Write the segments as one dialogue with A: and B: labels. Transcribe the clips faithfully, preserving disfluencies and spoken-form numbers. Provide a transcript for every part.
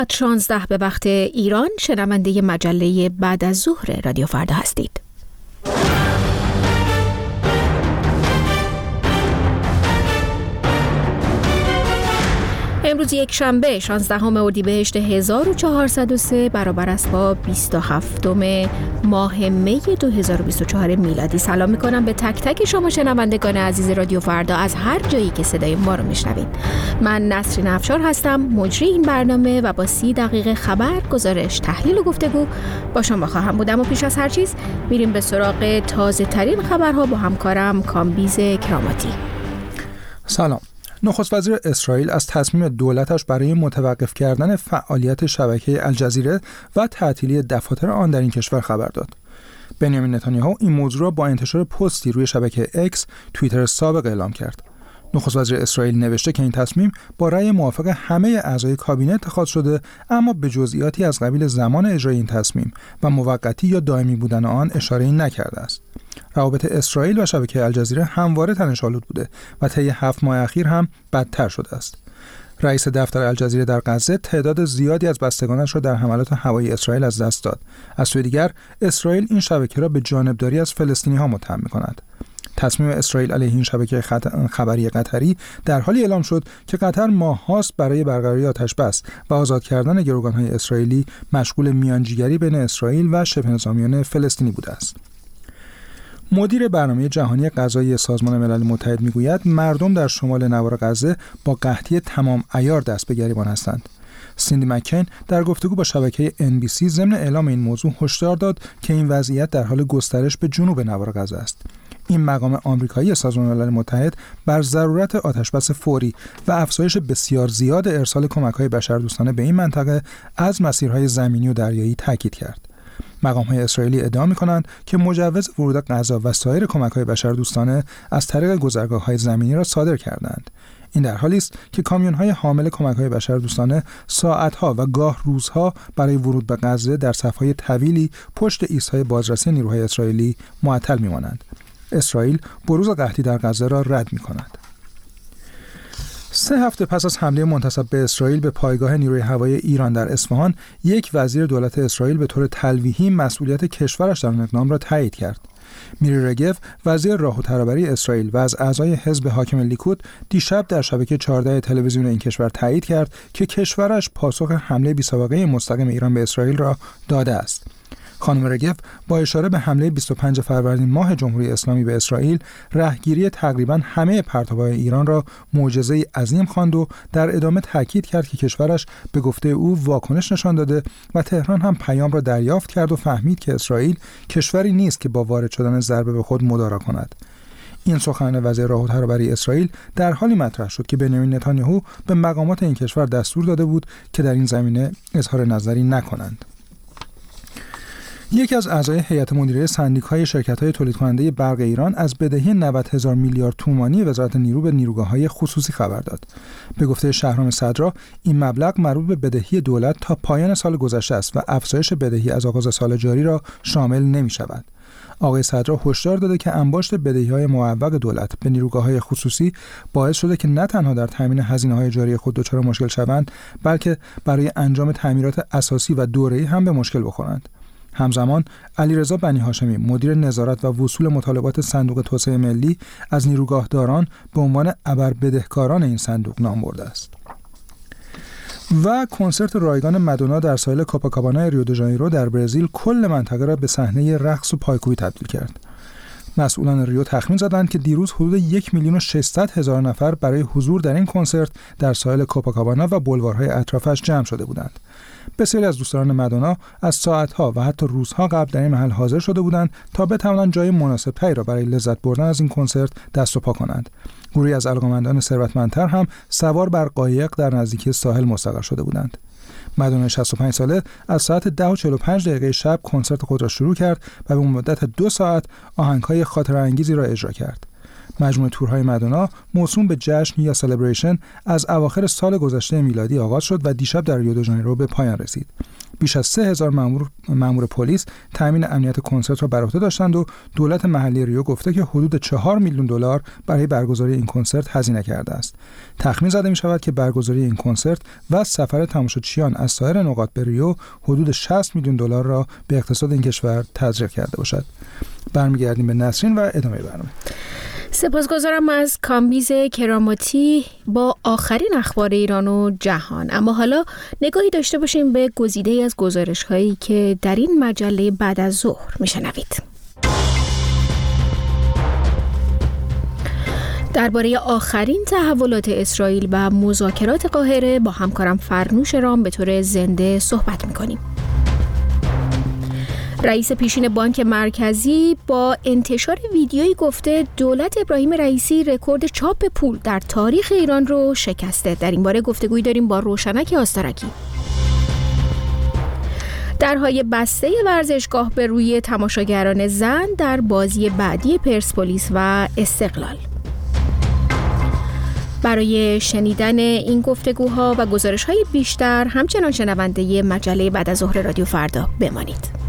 A: شانزده به وقت ایران، شنونده مجله بعد از ظهر رادیو فردا هستید. امروز یک شنبه شانزدهم اردیبهشت هزار و چهارصد و سه برابر است با بیست و هفتم ماه می دو هزار و بیست و چهار میلادی. سلام میکنم به تک تک شما شنوندگان عزیز رادیو فردا از هر جایی که صدای ما رو میشنوید. من نسرین افشار هستم، مجری این برنامه و با سی دقیقه خبر، گزارش، تحلیل و گفتگو با شما خواهم بودم. و پیش از هر چیز میریم به سراغ تازه ترین خبرها با همکارم کامبیز کراماتی.
B: سلام. نخست وزیر اسرائیل از تصمیم دولتش برای متوقف کردن فعالیت شبکه الجزیره و تعطیلی دفاتر آن در این کشور خبر داد. بنیامین نتانیاهو این موضوع را با انتشار پستی روی شبکه اکس توییتر سابق اعلام کرد. نخست وزیر اسرائیل نوشته که این تصمیم با رأی موافق همه اعضای کابینه اتخاذ شده، اما به جزئیاتی از قبیل زمان اجرای این تصمیم و موقتی یا دائمی بودن آن اشاره‌ای نکرده است. روابط اسرائیل و شبکه الجزیره همواره تنش‌آلود بوده و طی هفت ماه اخیر هم بدتر شده است. رئیس دفتر الجزیره در غزه تعداد زیادی از بستگانش را در حملات هوایی اسرائیل از دست داد. از سوی دیگر اسرائیل این شبکه را به جانبداری از فلسطینی‌ها متهم می‌کند. تصمیم اسرائیل علیه این شبکه خبری قطری در حالی اعلام شد که قطر ماه‌هاست برای برقراری آتش‌بس و آزاد کردن گروگان‌های اسرائیلی مشغول میانجیگری بین اسرائیل و شبه‌نظامیان فلسطینی بوده است. مدیر برنامه جهانی غذایی سازمان ملل متحد میگوید مردم در شمال نوار غزه با قحطی تمام عیار دست به گریبان هستند. سیندی مکین در گفتگو با شبکه ان بی سی ضمن اعلام این موضوع هشدار داد که این وضعیت در حال گسترش به جنوب نوار غزه است. این مقام آمریکایی سازمان ملل متحد بر ضرورت آتشبس فوری و افزایش بسیار زیاد ارسال کمک‌های بشردوستانه به این منطقه از مسیرهای زمینی و دریایی تاکید کرد. مقام‌های اسرائیلی ادعا می‌کنند که مجوز ورود غذا و سایر کمک‌های بشردوستانه از طریق گذرگاه‌های زمینی را صادر کردند. این در حالی است که کامیون‌های حامل کمک‌های بشردوستانه ساعت‌ها و گاه روزها برای ورود به غزه در صف‌های طویلی پشت ایستگاه بازرسی نیروهای اسرائیلی معطل می‌مانند. اسرائیل بروز قحطی در غزه را رد می‌کند. سه هفته پس از حمله منتصب به اسرائیل به پایگاه نیروی هوایی ایران در اصفهان، یک وزیر دولت اسرائیل به طور تلویحی مسئولیت کشورش در آن اقدام را تایید کرد. میری رگو، وزیر راه و ترابری اسرائیل و از اعضای حزب حاکم لیکود، دیشب در شبکه چهارده تلویزیون این کشور تایید کرد که کشورش پاسخ حمله بی‌سابقه مستقیم ایران به اسرائیل را داده است. خانم رگو با اشاره به حمله بیست و پنجم فروردین ماه جمهوری اسلامی به اسرائیل، رهگیری تقریباً همه پرتاب‌های ایران را معجزه‌ای عظیم خواند و در ادامه تاکید کرد که کشورش به گفته او واکنش نشان داده و تهران هم پیام را دریافت کرد و فهمید که اسرائیل کشوری نیست که با وارد شدن ضربه به خود مدارا کند. این سخن وزیر راه و ترابری اسرائیل در حالی مطرح شد که بنیامین نتانیاهو به مقامات این کشور دستور داده بود که در این زمینه اظهار نظری نکنند. یکی از اعضای هیئت مدیره سندیکای شرکت‌های تولید کننده برق ایران از بدهی نود هزار میلیارد تومانی وزارت نیرو به نیروگاه‌های خصوصی خبر داد. به گفته شهرام صدرا، این مبلغ مربوط به بدهی دولت تا پایان سال گذشته است و افزایش بدهی از آغاز سال جاری را شامل نمی‌شود. آقای صدرا هشدار داده که انباشت بدهی‌های معوق دولت به نیروگاه‌های خصوصی باعث شده که نه تنها در تامین هزینه‌های جاری خود دچار مشکل شوند، بلکه برای انجام تعمیرات اساسی و دوره‌ای هم به مشکل بخورند. همزمان علیرضا بنی هاشمی، مدیر نظارت و وصول مطالبات صندوق توسعه ملی، از نیروگاهداران به عنوان ابربدهکاران این صندوق نام برده است. و کنسرت رایگان مادونا در ساحل کوپاکابانا ریو دی ژانیرو در برزیل کل منطقه را به صحنه رقص و پایکوبی تبدیل کرد. مسئولان ریو تخمین زدند که دیروز حدود یک میلیون و ششصد هزار نفر برای حضور در این کنسرت در ساحل کوپاکابانا و بولوارهای اطرافش جمع شده بودند. بسیاری از دوستداران مادونا از ساعت‌ها و حتی روزها قبل در این محل حاضر شده بودند تا بتوانند جای مناسب‌تری را برای لذت بردن از این کنسرت دست و پا کنند. گروهی از علاقه‌مندان ثروتمندتر هم سوار بر قایق در نزدیکی ساحل مستقر شده بودند. مادونا شصت و پنج ساله از ساعت ده و چهل و پنج دقیقه شب کنسرت خود را شروع کرد و به مدت دو ساعت آهنگ‌های خاطره‌انگیزی را اجرا کرد. مجموعه تورهای مادونا موسوم به جشن یا سلبریشن از اواخر سال گذشته میلادی آغاز شد و دیشب در ریو دی ژانیرو به پایان رسید. بیش از سه هزار مامور مامور پلیس تامین امنیت کنسرت را بر عهده داشتند و دولت محلی ریو گفته که حدود چهار میلیون دلار برای برگزاری این کنسرت هزینه کرده است. تخمین زده می شود که برگزاری این کنسرت و سفر تماشاچیان از سایر نقاط به ریو حدود شصت میلیون دلار را به اقتصاد این کشور تزریق کرده باشد. برمیگردیم به نسرین و ادامه برنامه.
A: سپاسگزارم از کامبیز کراماتی با آخرین اخبار ایران و جهان. اما حالا نگاهی داشته باشیم به گزیده‌ای از گزارش‌هایی که در این مجله بعد از ظهر میشنوید. درباره آخرین تحولات اسرائیل و مذاکرات قاهره با همکارم فرنوش رام به طور زنده صحبت می‌کنیم. رئیس پیشین بانک مرکزی با انتشار ویدیویی گفته دولت ابراهیم رئیسی رکورد چاپ پول در تاریخ ایران رو شکسته. در این باره گفتگویی داریم با روشنک آستارکی. درهای بسته ورزشگاه به روی تماشاگران زن در بازی بعدی پرسپولیس و استقلال. برای شنیدن این گفتگوها و گزارش‌های بیشتر همچنان شنونده مجله بعد از ظهر رادیو فردا بمانید.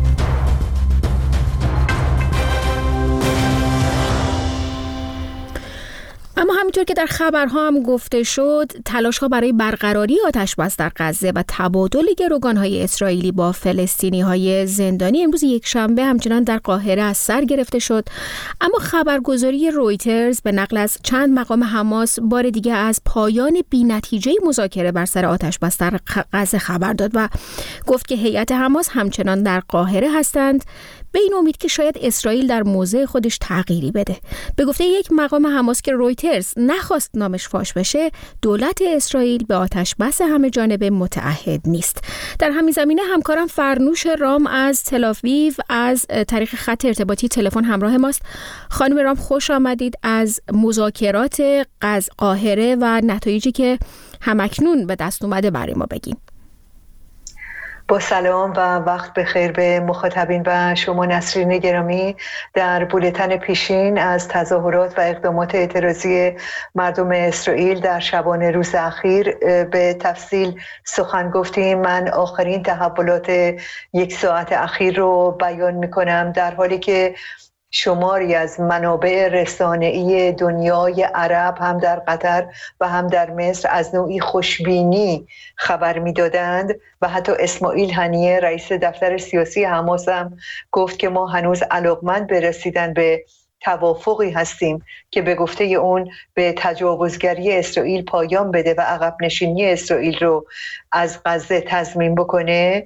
A: اما همینطور که در خبرها هم گفته شد، تلاش‌ها برای برقراری آتش‌بس در غزه و تبادل گروگان‌های اسرائیلی با فلسطینی‌های زندانی امروز یکشنبه همچنان در قاهره از سر گرفته شد. اما خبرگزاری رویترز به نقل از چند مقام حماس بار دیگه از پایان بی‌نتیجه مذاکره بر سر آتش‌بس در غزه خبر داد و گفت که هیئت حماس همچنان در قاهره هستند، به این امید که شاید اسرائیل در موضع خودش تغییری بده. به گفته یک مقام حماس که رویترز نخواست نامش فاش بشه، دولت اسرائیل به آتش بس همه جانبه متعهد نیست. در همین زمینه همکارم فرنوش رام از تل‌آویو از طریق خط ارتباطی تلفن همراه ماست. خانم رام خوش آمدید. از مذاکرات قاهره و نتایجی که همکنون به دست اومده برای ما بگین.
C: با سلام و وقت بخیر به مخاطبین و شما نسرین گرامی. در بولتن پیشین از تظاهرات و اقدامات اعتراضی مردم اسرائیل در شبانه روز اخیر به تفصیل سخن گفتیم. من آخرین تحولات یک ساعت اخیر رو بیان میکنم، در حالی که شماری از منابع رسانه‌ای دنیای عرب هم در قطر و هم در مصر از نوعی خوشبینی خبر می‌دادند و حتی اسماعیل هنیه رئیس دفتر سیاسی حماس هم گفت که ما هنوز علاقمند به رسیدن به توافقی هستیم که به گفته اون به تجاوزگری اسرائیل پایان بده و عقب نشینی اسرائیل رو از غزه تضمین بکنه.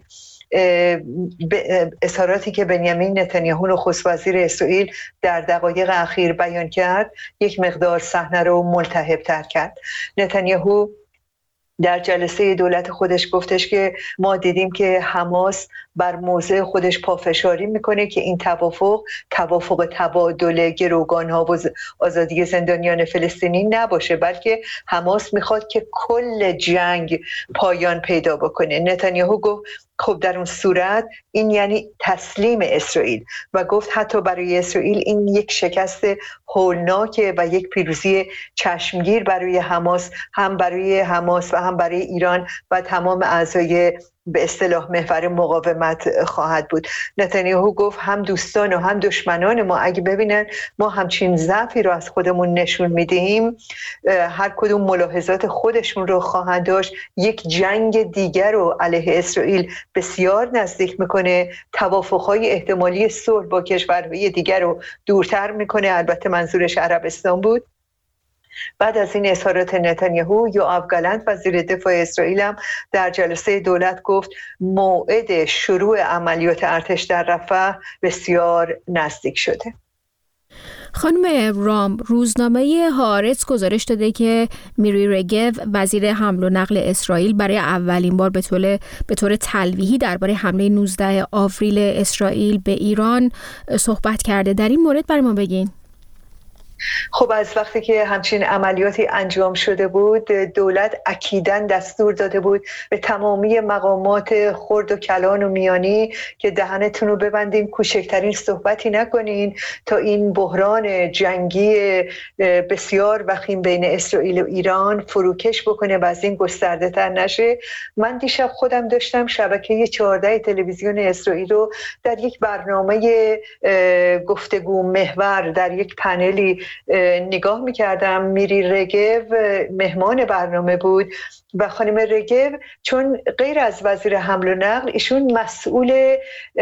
C: اظهاراتی که بنیامین نتانیاهو نخست وزیر اسرائیل در دقایق اخیر بیان کرد یک مقدار صحنه رو ملتهب‌تر کرد. نتانیاهو در جلسه دولت خودش گفتش که ما دیدیم که حماس بر موضع خودش پافشاری میکنه که این توافق توافق تبادل گروگان‌ها و آزادی زندانیان فلسطینی نباشه، بلکه حماس میخواد که کل جنگ پایان پیدا بکنه. نتانیاهو گفت خب در اون صورت این یعنی تسلیم اسرائیل و گفت حتی برای اسرائیل این یک شکست هولناکه و یک پیروزی چشمگیر برای حماس، هم برای حماس و هم برای ایران و تمام اعضای به اصطلاح محور مقاومت خواهد بود. نتانیاهو گفت هم دوستان و هم دشمنان ما اگه ببینن ما همچین ضعفی رو از خودمون نشون میدیم، هر کدوم ملاحظات خودشون رو خواهند داشت، یک جنگ دیگر رو علیه اسرائیل بسیار نزدیک میکنه، توافقهای احتمالی صلح با کشورهای دیگر رو دورتر میکنه. البته منظورش عربستان بود. بعد از این اظهارات نتانیاهو، یوآف گالنت وزیر دفاع اسرائیل هم در جلسه دولت گفت موعد شروع عملیات ارتش در رفح بسیار نزدیک شده.
A: خانم رام، روزنامه هارتز گزارش داده که میری رگو وزیر حمل و نقل اسرائیل برای اولین بار به طور به طور تلویحی درباره حمله نوزدهم آوریل اسرائیل به ایران صحبت کرده. در این مورد برای ما بگین.
C: خب از وقتی که همچین عملیاتی انجام شده بود، دولت اکیداً دستور داده بود به تمامی مقامات خرد و کلان و میانی که دهنتون رو ببندین، کوچکترین صحبتی نکنین تا این بحران جنگی بسیار وخیم بین اسرائیل و ایران فروکش بکنه و از این گسترده تر نشه. من دیشب خودم داشتم شبکه چهارده تلویزیون اسرائیل رو در یک برنامه گفتگو محور در یک پنلی نگاه میکردم. میری رگو مهمان برنامه بود و خانم رگو چون غیر از وزیر حمل و نقل ایشون مسئول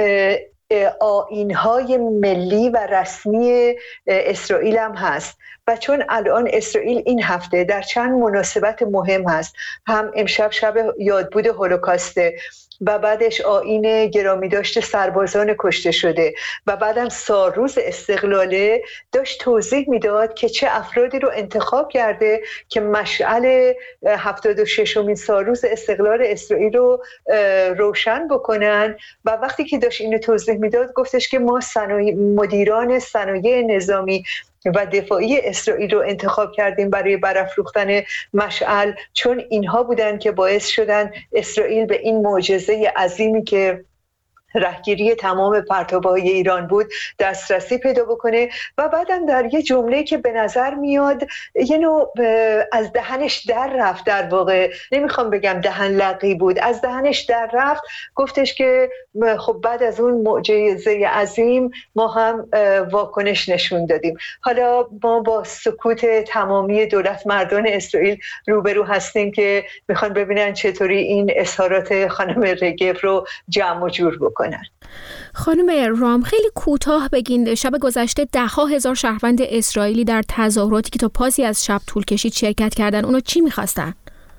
C: آیین‌های ملی و رسمی اسرائیل هم هست و چون الان اسرائیل این هفته در چند مناسبت مهم هست، هم امشب شب یادبود هولوکاسته و بعدش آیین گرامی داشته سربازان کشته شده و بعدم سالروز استقلاله، داشت توضیح میداد که چه افرادی رو انتخاب کرده که مشعل هفتاد و ششمین سالروز استقلال اسرائیل رو روشن بکنن. و وقتی که داشت اینو توضیح میداد گفتش که ما صنایع مدیران صنایع نظامی و دفاعی اسرائیل رو انتخاب کردیم برای برافروختن مشعل، چون اینها بودن که باعث شدن اسرائیل به این معجزه عظیمی که رهگیری تمام پرتابه‌های ایران بود دسترسی پیدا بکنه. و بعدم در یه جمله که به نظر میاد یه نوع از دهنش در رفت، در واقع نمیخوام بگم دهن لقی بود، از دهنش در رفت، گفتش که خب بعد از اون معجزه عظیم ما هم واکنش نشون دادیم. حالا ما با سکوت تمامی دولت مردان اسرائیل روبرو هستیم که میخوان ببینن چطوری این اظهارات خانم رگو رو جمع و جور بکنن.
A: خانم رام، خیلی کوتاه بگین، شب گذشته ده ها هزار شهروند اسرائیلی در تظاهراتی که تا پاسی از شب طول کشید شرکت کردن. اونا چی میخواستن؟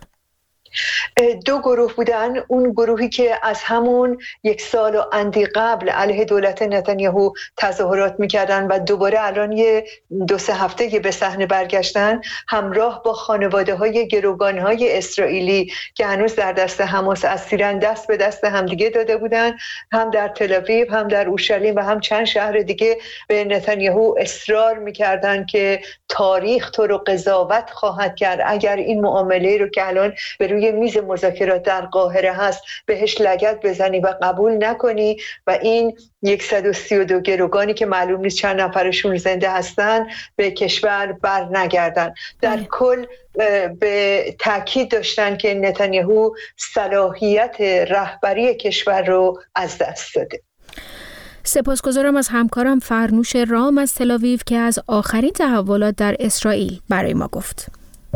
C: دو گروه بودن. اون گروهی که از همون یک سال و اندی قبل علیه دولت نتانیاهو تظاهرات میکردن و دوباره الان یه دو سه هفته به صحنه برگشتن، همراه با خانواده های گروگان های اسرائیلی که هنوز در دست حماس اسیرن، دست به دست همدیگه داده بودن، هم در تل آویو، هم در اورشلیم و هم چند شهر دیگه به نتانیاهو اصرار میکردن که تاریخ تو رو قضاوت خواهد کرد اگر این معامله رو که الان به روی میز مذاکرات در قاهره هست بهش لگد بزنی و قبول نکنی و این صد و سی و دو گروگانی که معلوم نیست چند نفرشون زنده هستن به کشور بر نگردن. در کل به تاکید داشتن که نتانیاهو صلاحیت رهبری کشور رو از دست داده.
A: سپاسگزارم از همکارم فرنوش رام از تل آویو که از آخرین تحولات در اسرائیل برای ما گفت.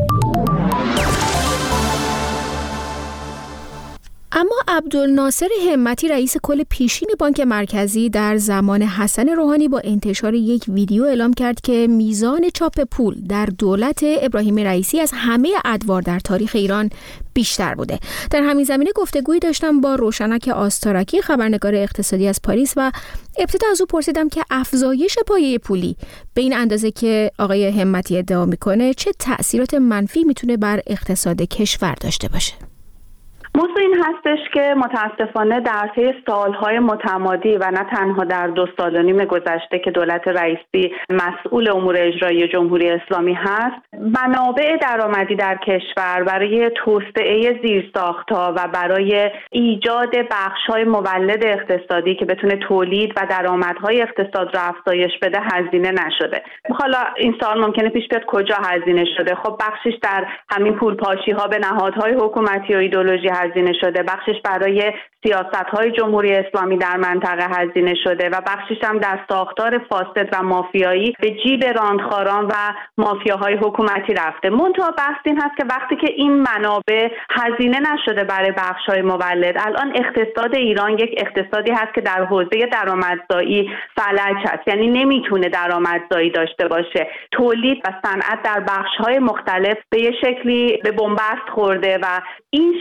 A: اما عبدالناصر همتی رئیس کل پیشین بانک مرکزی در زمان حسن روحانی با انتشار یک ویدیو اعلام کرد که میزان چاپ پول در دولت ابراهیم رئیسی از همه ادوار در تاریخ ایران بیشتر بوده. در همین زمینه گفتگویی داشتم با روشنک آستارکی، خبرنگار اقتصادی از پاریس، و ابتدا از او پرسیدم که افزایش پایه پولی به این اندازه که آقای همتی ادعا میکنه چه تأثیرات منفی میتونه بر اقتصاد کشور داشته باشه.
D: موضوع این هستش که متاسفانه در طی سالهای متمادی و نه تنها در دو سال و نیم گذشته که دولت رئیسی مسئول امور اجرایی جمهوری اسلامی هست، منابع درآمدی در کشور برای توسعه زیرساخت‌ها و برای ایجاد بخش‌های مولد اقتصادی که بتونه تولید و درآمدهای اقتصاد را افزایش بده هزینه نشده. حالا این سوال ممکنه پیش بیاد کجا هزینه شده؟ خب بخشش در همین پولپاشی‌ها به نهادهای حکومتی و ایدئولوژی هزینه شده، بخشش برای سیاست‌های جمهوری اسلامی در منطقه هزینه شده و بخشش هم در ساختار فاسد و مافیایی به جیب راندخواران و مافیاهای حکومتی رفته. منتها بحث این هست که وقتی که این منابع هزینه نشده برای بخش‌های مولد، الان اقتصاد ایران یک اقتصادی هست که در حوزه درآمدزایی فلج هست، یعنی نمیتونه درآمدزایی داشته باشه. تولید و صنعت در بخش‌های مختلف به یه شکلی به بنبست خورده و این شرایط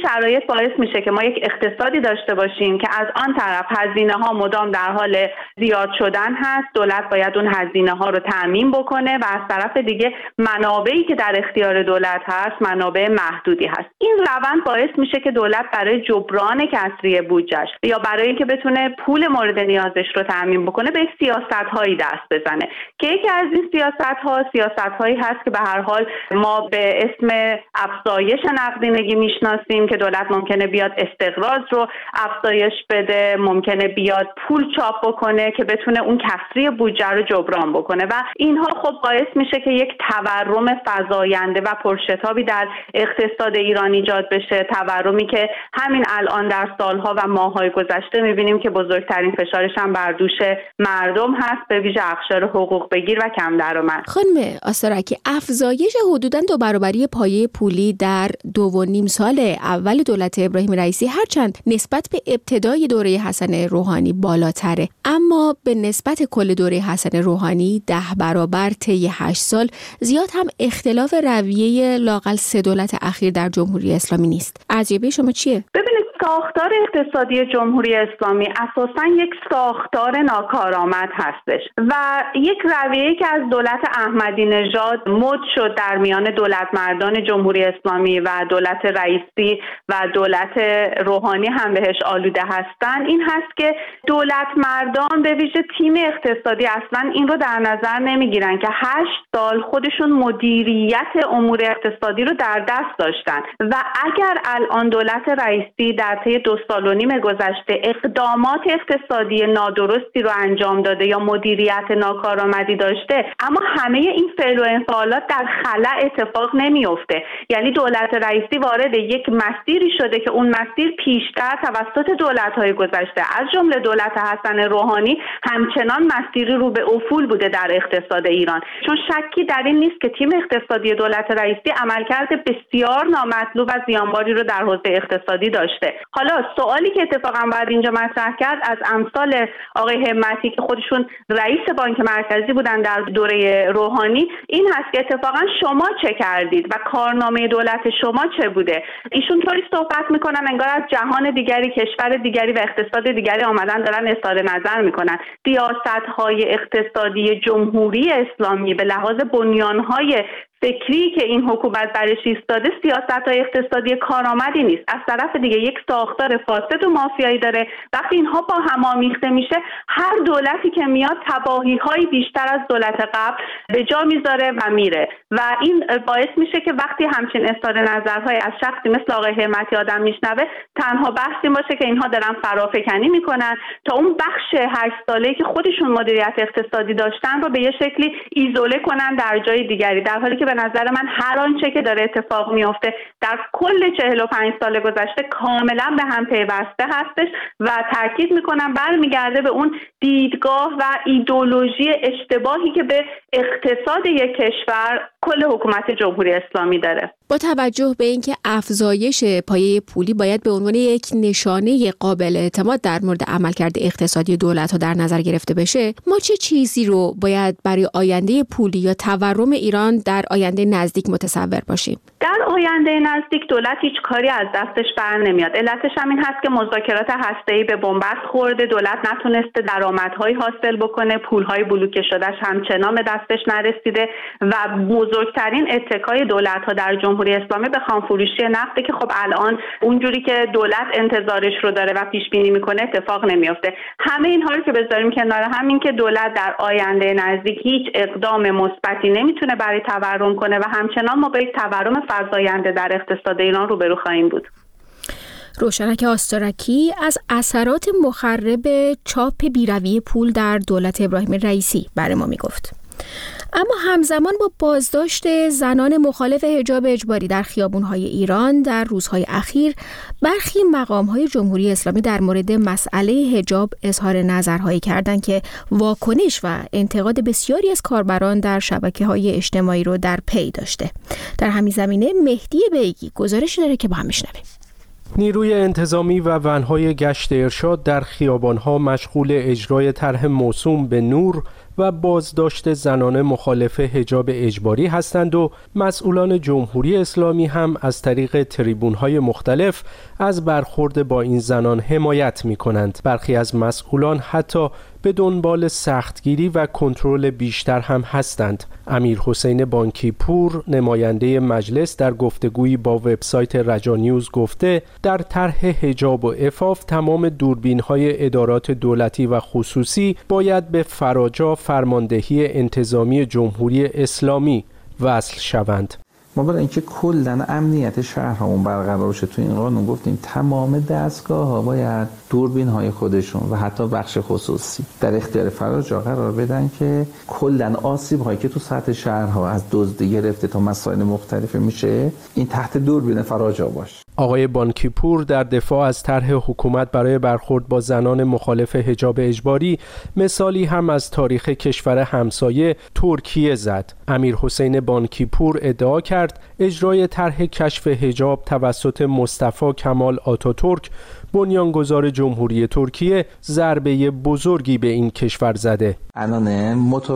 D: باعث میشه که ما یک اقتصادی داشته باشیم که از آن طرف هزینه ها مدام در حال زیاد شدن هست، دولت باید اون هزینه ها رو تأمین بکنه و از طرف دیگه منابعی که در اختیار دولت هست منابع محدودی هست. این روند باعث میشه که دولت برای جبران کسری بودجهش یا برای اینکه بتونه پول مورد نیازش رو تأمین بکنه به سیاست‌هایی دست بزنه که یکی از این سیاست‌ها سیاست‌هایی هست که به هر حال ما به اسم افزایش نقدینگی میشناسیم که دولت ممکنه بیاد استقراض رو افزایش بده، ممکنه بیاد پول چاپ بکنه که بتونه اون کسری بودجه رو جبران بکنه و اینها خب باعث میشه که یک تورم فزاینده و پرشتابی در اقتصاد ایران ایجاد بشه، تورمی که همین الان در سالها و ماه‌های گذشته میبینیم که بزرگترین فشارش هم بر دوش مردم هست، به ویژه اقشار حقوق بگیر و کم درآمد.
A: خانم آستارکی، افزایش حدوداً دو برابری پایه پولی در دو و نیم سال اول دولت ابراهیم رئیسی هرچند نسبت به ابتدای دوره حسن روحانی بالاتره، اما به نسبت کل دوره حسن روحانی ده برابر طی هشت سال زیاد هم اختلاف رویه لااقل سه دولت اخیر در جمهوری اسلامی نیست. ارزیابی شما چیه؟
D: ببینید، ساختار اقتصادی جمهوری اسلامی اساساً یک ساختار ناکارآمد هستش و یک رویه‌ای که از دولت احمدی نژاد مد شد در میان دولت مردان جمهوری اسلامی و دولت رئیسی و دولت روحانی هم بهش آلوده هستند، این هست که دولت مردان به ویژه تیم اقتصادی اصلاً این رو در نظر نمیگیرن که هشت سال خودشون مدیریت امور اقتصادی رو در دست داشتن و اگر الان دولت رئیسی در طی دو سال و نیم گذشته اقدامات اقتصادی نادرستی رو انجام داده یا مدیریت ناکارآمدی داشته، اما همه این فعل و انفعالات در خلا اتفاق نمیفته. یعنی دولت رئیسی وارد یک مسیری شده که اون مسیر پیشتر توسط دولت‌های گذشته از جمله دولت حسن روحانی همچنان مسیری رو به افول بوده در اقتصاد ایران، چون شکی در این نیست که تیم اقتصادی دولت رئیسی عملکرد بسیار نامطلوب و زیانباری رو در حوزه اقتصادی داشته. حالا سوالی که اتفاقا باید اینجا مطرح کرد از امثال آقای همتی که خودشون رئیس بانک مرکزی بودن در دوره روحانی این هست که اتفاقا شما چه کردید و کارنامه دولت شما چه بوده؟ ایشون طوری صحبت میکنن انگار از جهان دیگری، کشور دیگری و اقتصاد دیگری آمدن دارن اظهار نظر میکنن. سیاست‌های اقتصادی جمهوری اسلامی به لحاظ بنیان‌های فکری که این حکومت برش ایستاده سیاست‌های اقتصادی کارآمدی نیست. از طرف دیگه یک ساختار فاسد و مافیایی داره. وقتی اینها با هم آمیخته میشه، هر دولتی که میاد تباهی‌های بیشتر از دولت قبل به جا میذاره و میره و این باعث میشه که وقتی همچین اظهار نظرهای از شخصی مثل آقای همتی آدم میشنوه، تنها بحثی باشه که اینها دارن فرافکنی میکنن تا اون بخش هشت ساله‌ای که خودشون مدیریت اقتصادی داشتن رو به یه شکلی ایزوله کنن در جای دیگری، در حالی که به نظر من هر آنچه که داره اتفاق میفته در کل چهل و پنج سال گذشته کاملا به هم پیوسته هستش و تاکید میکنم برمیگرده به اون دیدگاه و ایدئولوژی اشتباهی که به اقتصاد یک کشور کل حکومت جمهوری اسلامی داره.
A: با توجه به اینکه افزایش پایه پولی باید به عنوان یک نشانه قابل اعتماد در مورد عملکرد اقتصادی دولت‌ها در نظر گرفته بشه، ما چه چیزی رو باید برای آینده پولی یا تورم ایران در آینده نزدیک متصور باشیم؟
D: در آینده نزدیک دولت هیچ کاری از دستش بر نمیاد. علتش هم این هست که مذاکرات هسته‌ای به بنبست خورده، دولت نتونسته درآمدهایی حاصل بکنه، پول‌های بلوکه شدهش همچنان به دستش نرسیده و بزرگترین اتکای دولت‌ها در جمهوری اسلامی به خامفروشی نفته که خب الان اونجوری که دولت انتظارش رو داره و پیش بینی میکنه اتفاق نمیافته. همه اینها رو که بذاریم کنار هم، این که دولت در آینده نزدیک هیچ اقدام مثبتی نمیتونه برای تورم کنه و همچنان ما به یک تورم فزاینده در اقتصاد ایران روبرو خواهیم بود.
A: روشنک آستارکی از اثرات مخرب چاپ بیروی پول در دولت ابراهیم رئیسی برای ما میگفت. اما همزمان با بازداشت زنان مخالف حجاب اجباری در خیابون‌های ایران در روزهای اخیر، برخی مقام‌های جمهوری اسلامی در مورد مسئله حجاب اظهار نظرهایی کردند که واکنش و انتقاد بسیاری از کاربران در شبکه‌های اجتماعی رو در پی داشته. در همین زمینه مهدی بیگی گزارشی داره که با هم میشنویم.
E: نیروی انتظامی و ونهای گشت ارشاد در خیابان‌ها مشغول اجرای طرح موسوم به نور و بازداشت زنان مخالف حجاب اجباری هستند و مسئولان جمهوری اسلامی هم از طریق تریبون‌های مختلف از برخورد با این زنان حمایت می‌کنند. برخی از مسئولان حتی به دنبال سختگیری و کنترل بیشتر هم هستند. امیر حسین بانکی پور نماینده مجلس در گفتگویی با وبسایت رجا نیوز گفته در طرح حجاب و عفاف تمام دوربین‌های ادارات دولتی و خصوصی باید به فراجا فرماندهی انتظامی جمهوری اسلامی وصل شوند.
F: ما برای اینکه کلاً امنیت شهرهامون برقرار شه تو این قانون گفتیم تمام دستگاه‌ها باید دوربین‌های خودشون و حتی بخش خصوصی در اختیار فراجا قرار بدن که کلاً آسیب‌هایی که تو سطح شهرها از دزدی گرفته تا مسائل مختلف میشه این تحت دوربین فراجا باشه.
E: آقای بانکی پور در دفاع از طرح حکومت برای برخورد با زنان مخالف حجاب اجباری مثالی هم از تاریخ کشور همسایه ترکیه زد. امیر حسین بانکی پور ادعا کرد اجرای طرح کشف حجاب توسط مصطفی کمال آتاتورک بنیانگذار جمهوری ترکیه ضربه بزرگی به این کشور زده.
F: الان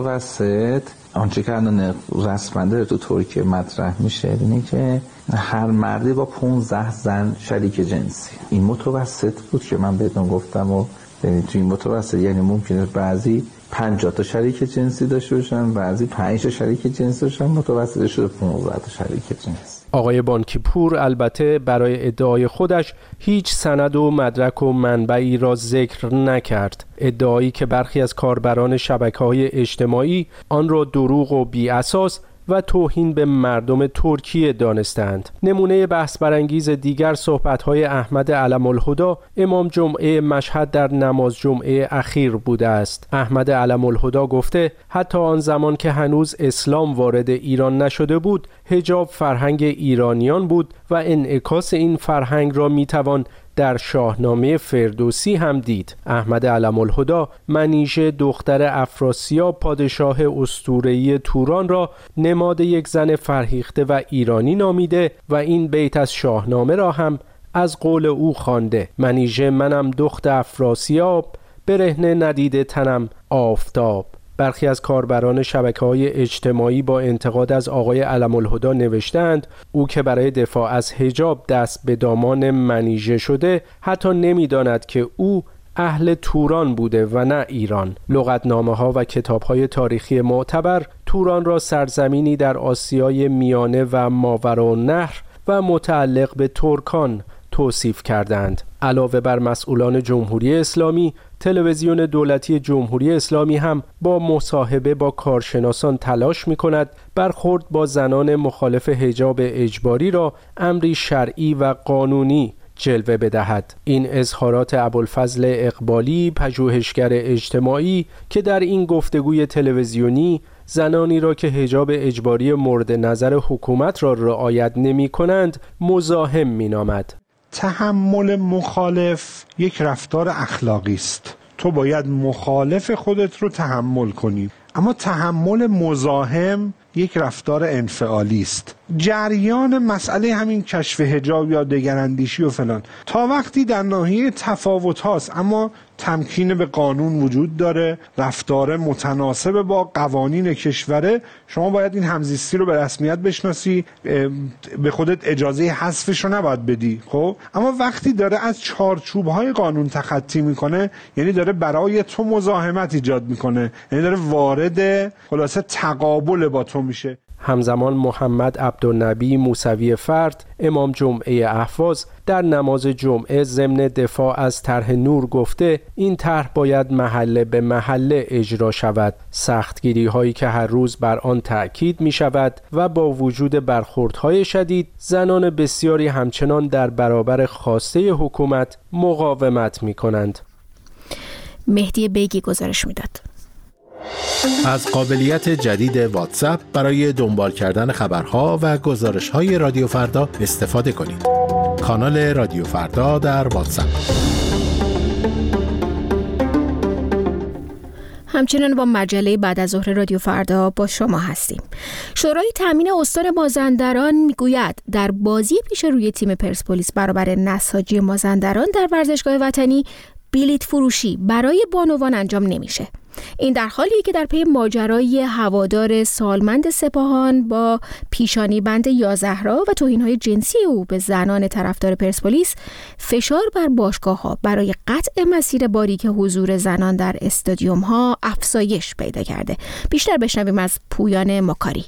F: متوسط آنچه که الان رسما داره تو ترکیه مطرح میشه اینه که هر مردی با پانزده زن شریک جنسی. این متوسط بود که من بهتون گفتم و یعنی تو این متوسط یعنی ممکنه بعضی پنجاه تا شریک جنسی داشته باشن، بعضی پنج تا شریک جنسی داشتن، متوسط شده پانزده تا شریک جنسی.
E: آقای بانکی پور البته برای ادعای خودش هیچ سند و مدرک و منبعی را ذکر نکرد. ادعایی که برخی از کاربران شبکه‌های اجتماعی آن را دروغ و بی اساس و توهین به مردم ترکیه دانستند. نمونه بحث برانگیز دیگر صحبت‌های احمد علم الهدا امام جمعه مشهد در نماز جمعه اخیر بوده است. احمد علم الهدا گفته حتی آن زمان که هنوز اسلام وارد ایران نشده بود حجاب فرهنگ ایرانیان بود و انعکاس این فرهنگ را میتوان در شاهنامه فردوسی هم دید. احمد علم الهدا منیژه دختر افراسیاب پادشاه اسطوره‌ای توران را نماد یک زن فرهیخته و ایرانی نامیده و این بیت از شاهنامه را هم از قول او خوانده: منیژه منم دخت افراسیاب، برهنه ندیده تنم آفتاب. برخی از کاربران شبکه‌های اجتماعی با انتقاد از آقای علم الهدا نوشتند او که برای دفاع از حجاب دست به دامان منیژه شده حتی نمی‌داند که او اهل توران بوده و نه ایران. لغتنامه‌ها و کتاب‌های تاریخی معتبر توران را سرزمینی در آسیای میانه و ماوراءالنهر و متعلق به ترکان توصیف کردند. علاوه بر مسئولان جمهوری اسلامی، تلویزیون دولتی جمهوری اسلامی هم با مصاحبه با کارشناسان تلاش می‌کند برخورد با زنان مخالف حجاب اجباری را امری شرعی و قانونی جلوه بدهد. این اظهارات ابوالفضل اقبالی، پژوهشگر اجتماعی که در این گفتگوی تلویزیونی زنانی را که حجاب اجباری مورد نظر حکومت را رعایت نمی‌کنند مزاحم می‌نامد.
G: تحمل مخالف یک رفتار اخلاقی است. تو باید مخالف خودت رو تحمل کنی، اما تحمل مزاحم یک رفتار انفعالی است. جریان مسئله همین کشف حجاب یا دگراندیشی و فلان تا وقتی در ناحیه تفاوت هاست اما تمکین به قانون وجود داره، رفتار متناسب با قوانین کشوره، شما باید این همزیستی رو به رسمیت بشناسی، به خودت اجازه حذفش رو نباید بدی. خب اما وقتی داره از چارچوب های قانون تخطی میکنه، یعنی داره برای تو مزاحمت ایجاد میکنه، یعنی داره وارد خلاصه تقابل با تو میشه.
E: همزمان محمد عبدالنبی موسوی فرد امام جمعه اهواز در نماز جمعه ضمن دفاع از طرح نور گفته این طرح باید محله به محله اجرا شود. سختگیری هایی که هر روز بر آن تأکید می شود و با وجود برخوردهای شدید زنان بسیاری همچنان در برابر خواسته حکومت مقاومت می کنند.
A: مهدی بیگی گزارش میداد.
H: از قابلیت جدید واتساپ برای دنبال کردن خبرها و گزارش‌های رادیو فردا استفاده کنید. کانال رادیو فردا در واتساپ.
A: همچنان با مجله بعد از ظهر رادیو فردا با شما هستیم. شورای تامین استان مازندران میگوید در بازی پیش روی تیم پرسپولیس برابر نساجی مازندران در ورزشگاه وطنی بلیط فروشی برای بانوان انجام نمیشه. این در حالیه که در پی ماجرای هوادار سالمند سپاهان با پیشانی بند یازهرا و توهین‌های جنسی او به زنان طرفدار پرسپولیس فشار بر باشگاه‌ها برای قطع مسیر باریک حضور زنان در استادیوم‌ها افزایش پیدا کرده. بیشتر بشنویم از پویان مکاری.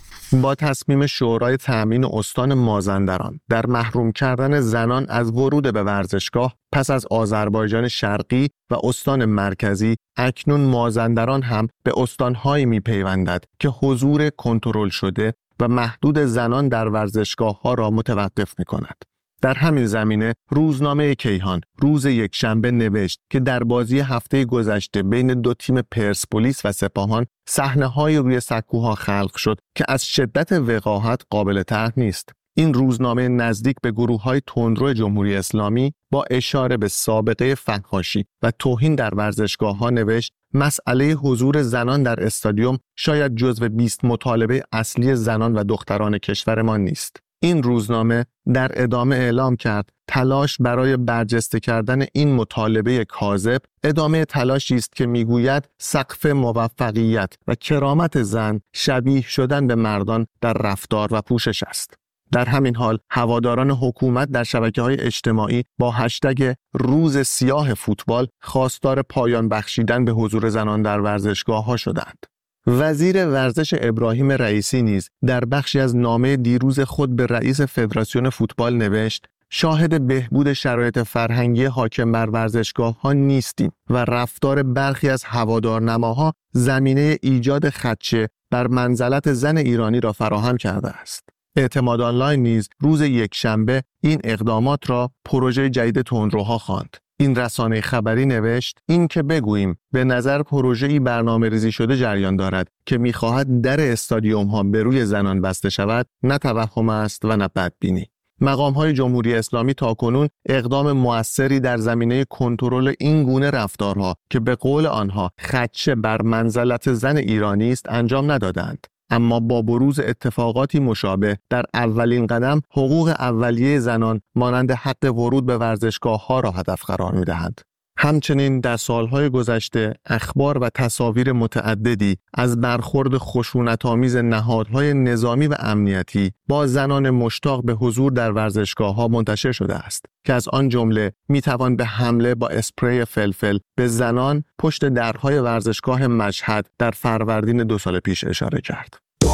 I: با تصمیم شورای تأمین استان مازندران در محروم کردن زنان از ورود به ورزشگاه پس از آذربایجان شرقی و استان مرکزی، اکنون مازندران هم به استان‌هایی می‌پیوندد که حضور کنترل شده و محدود زنان در ورزشگاه‌ها را متوقف می‌کند. در همین زمینه روزنامه کیهان روز یکشنبه نوشت که در بازی هفته گذشته بین دو تیم پرسپولیس و سپاهان صحنه‌های روی سکوها خلق شد که از شدت وقاحت قابل طرح نیست. این روزنامه نزدیک به گروه‌های تندرو جمهوری اسلامی با اشاره به سابقه فحاشی و توهین در ورزشگاه‌ها نوشت مسئله حضور زنان در استادیوم شاید جزو بیست مطالبه اصلی زنان و دختران کشورمان نیست. این روزنامه در ادامه اعلام کرد تلاش برای برجسته کردن این مطالبه کاذب ادامه تلاشی است که میگوید سقف موفقیت و کرامت زن شبیه شدن به مردان در رفتار و پوشش است. در همین حال هواداران حکومت در شبکه‌های اجتماعی با هشتگ روز سیاه فوتبال خواستار پایان بخشیدن به حضور زنان در ورزشگاه‌ها شدند. وزیر ورزش ابراهیم رئیسی نیز در بخشی از نامه دیروز خود به رئیس فدراسیون فوتبال نوشت شاهد بهبود شرایط فرهنگی حاکم بر ورزشگاه‌ها نیستیم و رفتار برخی از هوادارنماها زمینه ایجاد خدشه بر منزلت زن ایرانی را فراهم کرده است. اعتماد آنلاین نیز روز یکشنبه این اقدامات را پروژه جدید تندروها خواند. این رسانه خبری نوشت این که بگوییم به نظر پروژه‌ای برنامه‌ریزی شده جریان دارد که می‌خواهد در استادیوم‌ها به روی زنان بسته شود نه توهم است و نه بدبینی. مقام‌های جمهوری اسلامی تاکنون اقدام مؤثری در زمینه کنترل این گونه رفتارها که به قول آنها خدشه بر منزلت زن ایرانی است انجام ندادند. اما با بروز اتفاقاتی مشابه در اولین قدم حقوق اولیه زنان مانند حق ورود به ورزشگاه‌ها را هدف قرار می‌دهند. همچنین در سالهای گذشته اخبار و تصاویر متعددی از برخورد خشونت‌آمیز نهادهای نظامی و امنیتی با زنان مشتاق به حضور در ورزشگاه‌ها منتشر شده است که از آن جمله می‌توان به حمله با اسپری فلفل به زنان پشت درهای ورزشگاه مشهد در فروردین دو سال پیش اشاره کرد.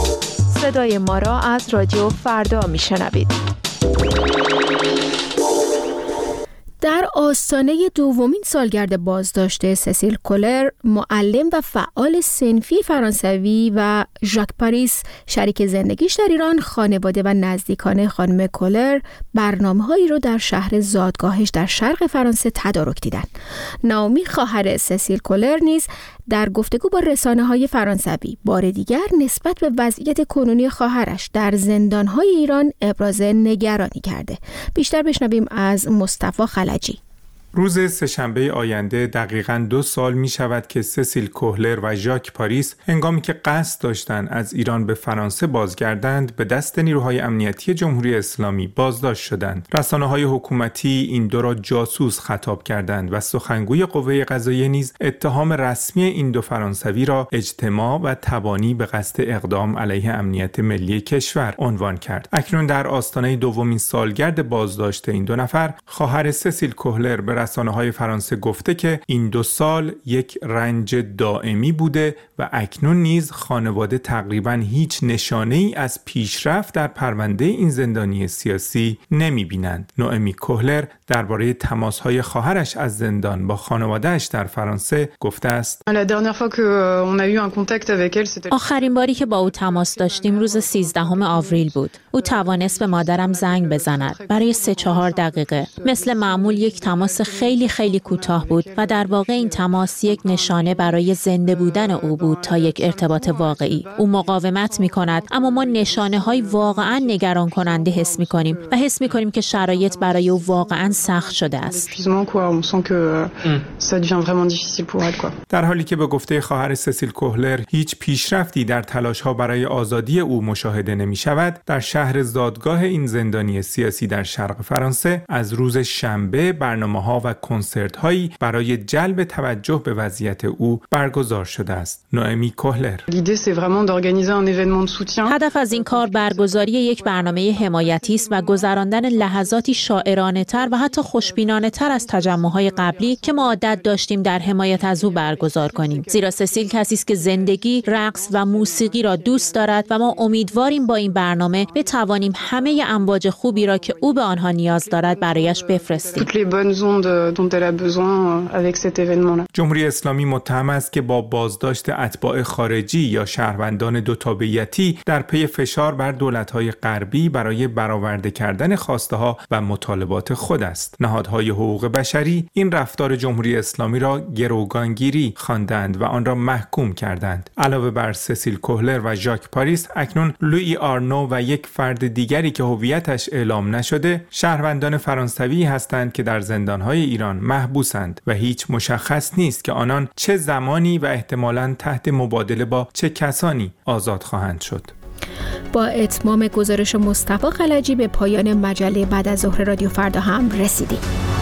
A: صدای ما را از رادیو فردا میشنوید. در آستانه دومین سالگرد بازداشت سسیل کولر، معلم و فعال صنفی فرانسوی و ژاک پاریس شریک زندگیش در ایران، خانواده و نزدیکان خانم کولر برنامه‌هایی رو در شهر زادگاهش در شرق فرانسه تدارک دیدن. ناومی خواهر سسیل کولر نیز در گفتگو با رسانه‌های فرانسوی بار دیگر نسبت به وضعیت کنونی خواهرش در زندان‌های ایران ابراز نگرانی کرده. بیشتر بشنویم از مصطفی خلجی.
J: روز سه‌شنبه آینده دقیقاً دو سال می شود که سسیل کولر و ژاک پاریس هنگامی که قصد داشتند از ایران به فرانسه بازگردند به دست نیروهای امنیتی جمهوری اسلامی بازداشت شدند. رسانه‌های حکومتی این دو را جاسوس خطاب کردند و سخنگوی قوه قضاییه نیز اتهام رسمی این دو فرانسوی را اجتماع و تبانی به قصد اقدام علیه امنیت ملی کشور عنوان کرد. اکنون در آستانه دومین سالگرد بازداشت این دو نفر، خواهر سسیل کولر به رسانه‌های فرانسه گفته که این دو سال یک رنج دائمی بوده و اکنون نیز خانواده تقریباً هیچ نشانه‌ای از پیشرفت در پرونده این زندانی سیاسی نمی‌بینند. نوئمی کولر درباره تماس‌های خواهرش از زندان با خانواده‌اش در فرانسه گفته است:
K: آخرین باری که با او تماس داشتیم روز سیزدهم آوریل بود. او توانست به مادرم زنگ بزند برای سه چهار دقیقه. مثل معمول یک تماس خیلی خیلی کوتاه بود و در واقع این تماس یک نشانه برای زنده بودن او بود تا یک ارتباط واقعی. او مقاومت می کند اما ما نشانه های واقعا نگران کننده حس می کنیم و حس می کنیم که شرایط برای او واقعا سخت شده است.
J: در حالی که به گفته خواهر سسیل کولر هیچ پیشرفتی در تلاش ها برای آزادی او مشاهده نمی شود، در شهر زادگاه این زندانی سیاسی در شرق فرانسه از روز شنبه برنامه‌ها و کنسرت‌هایی برای جلب توجه به وضعیت او برگزار شده است. نوئمی کوهلر:
K: هدف از این کار برگزاری یک برنامه حمایتی است و گذراندن لحظاتی شاعرانه‌تر و حتی خوشبینانه‌تر از تجمع‌های قبلی که ما عادت داشتیم در حمایت از او برگزار کنیم. زیرا سسیل کسی است که زندگی، رقص و موسیقی را دوست دارد و ما امیدواریم با این برنامه بتوانیم همه امواج خوبی را که او به آنها نیاز دارد برایش بفرستیم.
J: جمهوری اسلامی متهم است که با بازداشت اتباع خارجی یا شهروندان دو تابعیتی در پی فشار بر دولت‌های غربی برای برآورده کردن خواسته‌ها و مطالبات خود است. نهادهای حقوق بشری این رفتار جمهوری اسلامی را گروگانگیری خواندند و آن را محکوم کردند. علاوه بر سسیل کوهلر و ژاک پاریس، اکنون لوئی آرنو و یک فرد دیگری که هویتش اعلام نشده شهروندان فرانسوی هستند که در زندان‌های ایران محبوسند و هیچ مشخص نیست که آنان چه زمانی و احتمالاً تحت مبادله با چه کسانی آزاد خواهند شد.
A: با اتمام گزارش مصطفی خلجی به پایان مجله بعد از ظهر رادیو فردا هم رسیدیم.